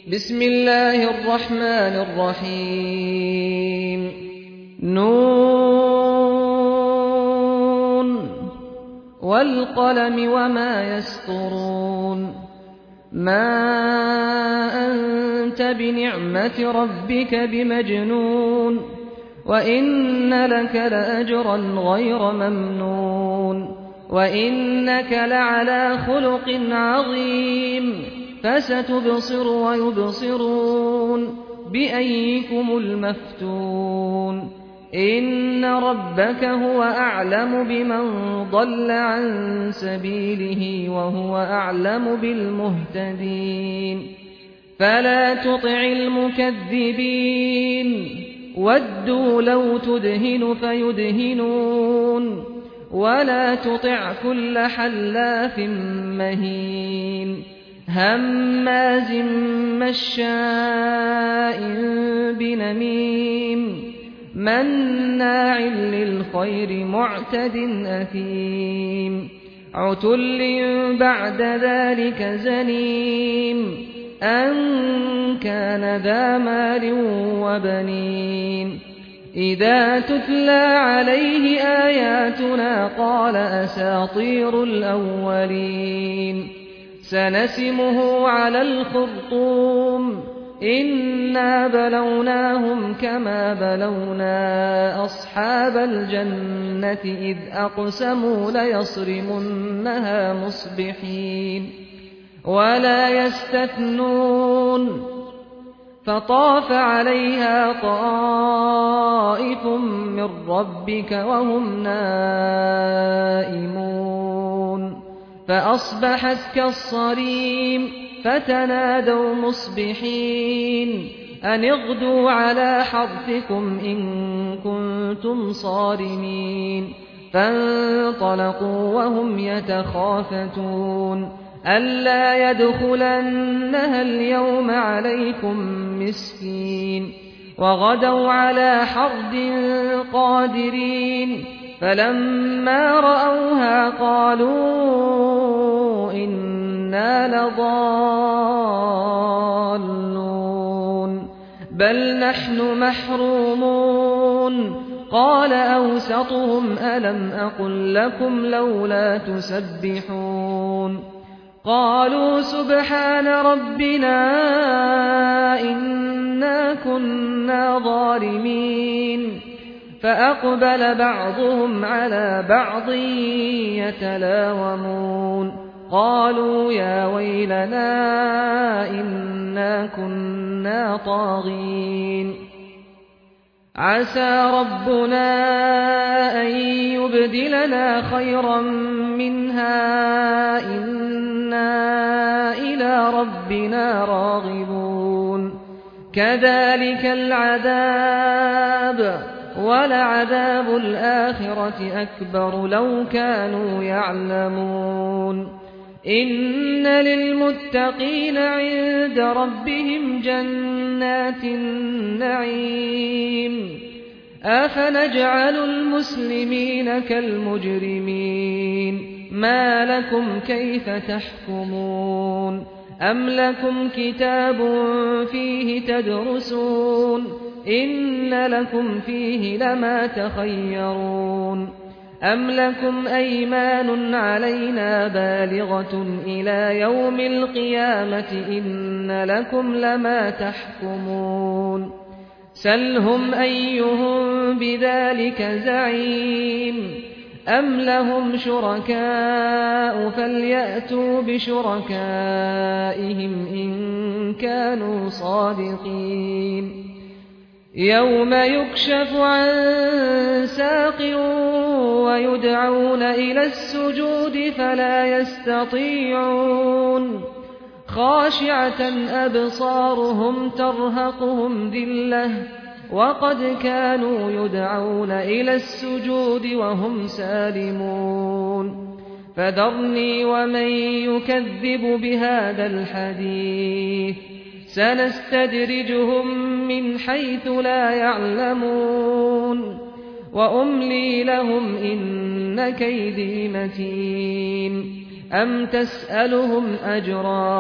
بسم الله الرحمن الرحيم نون والقلم وما يسطرون ما أنت بنعمة ربك بمجنون وإن لك لأجرا غير ممنون وإنك لعلى خلق عظيم فستبصر ويبصرون بأيكم المفتون إن ربك هو أعلم بمن ضل عن سبيله وهو أعلم بالمهتدين فلا تطع المكذبين ودوا لو تدهن فيدهنون ولا تطع كل حلاف مهين هماز مشاء بنميم مناع للخير معتد أثيم عتل بعد ذلك زنيم أن كان ذا مال وبنين إذا تتلى عليه آياتنا قال أساطير الأولين سنسمه على الخرطوم إنا بلوناهم كما بلونا أصحاب الجنة إذ أقسموا ليصرمنها مصبحين ولا يستثنون فطاف عليها طائف من ربك وهم نائمون فأصبحت كالصريم فتنادوا مصبحين أن اغدوا على حرثكم إن كنتم صارمين فانطلقوا وهم يتخافتون ألا يدخلنها اليوم عليكم مسكين وغدوا على حرد قادرين فلما رأوها قالوا إنا لضالون بل نحن محرومون قال أوسطهم ألم أقل لكم لولا تسبحون قالوا سبحان ربنا إنا كنا ظالمين فأقبل بعضهم على بعض يتلاومون قالوا يا ويلنا إنا كنا طاغين عسى ربنا أن يبدلنا خيرا منها إنا إلى ربنا راغبون كذلك العذاب ولعذاب الآخرة أكبر لو كانوا يعلمون إن للمتقين عند ربهم جنات النعيم أفنجعل المسلمين كالمجرمين ما لكم كيف تحكمون أم لكم كتاب فيه تدرسون إن لكم فيه لما تخيرون أم لكم أيمان علينا بالغة إلى يوم القيامة إن لكم لما تحكمون سلهم أيهم بذلك زعيم أم لهم شركاء فليأتوا بشركائهم إن كانوا صادقين يوم يكشف عن ساق ويدعون إلى السجود فلا يستطيعون خاشعة أبصارهم ترهقهم ذلة وقد كانوا يدعون إلى السجود وهم سالمون فذرني ومن يكذب بهذا الحديث سنستدرجهم من حيث لا يعلمون وأملي لهم إن كيدي متين أم تسألهم أجرا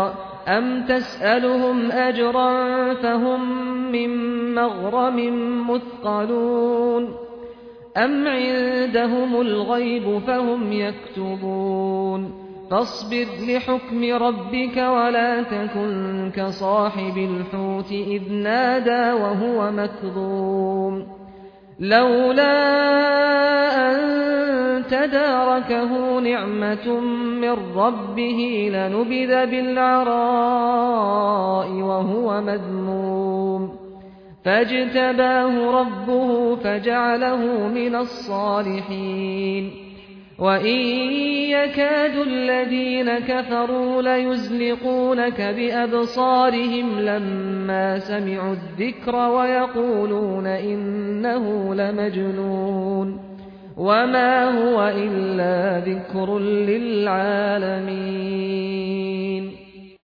أم تسألهم أجرا فهم من مغرم مثقلون أم عندهم الغيب فهم يكتبون فاصبر لحكم ربك ولا تكن كصاحب الحوت إذ نادى وهو مكظوم لولا أن تداركه نعمة من ربه لنبذ بالعراء وهو مذموم فاجتباه ربه فجعله من الصالحين وإن يكاد الذين كفروا ليزلقونك بأبصارهم لما سمعوا الذكر ويقولون إنه لمجنون وما هو إلا ذكر للعالمين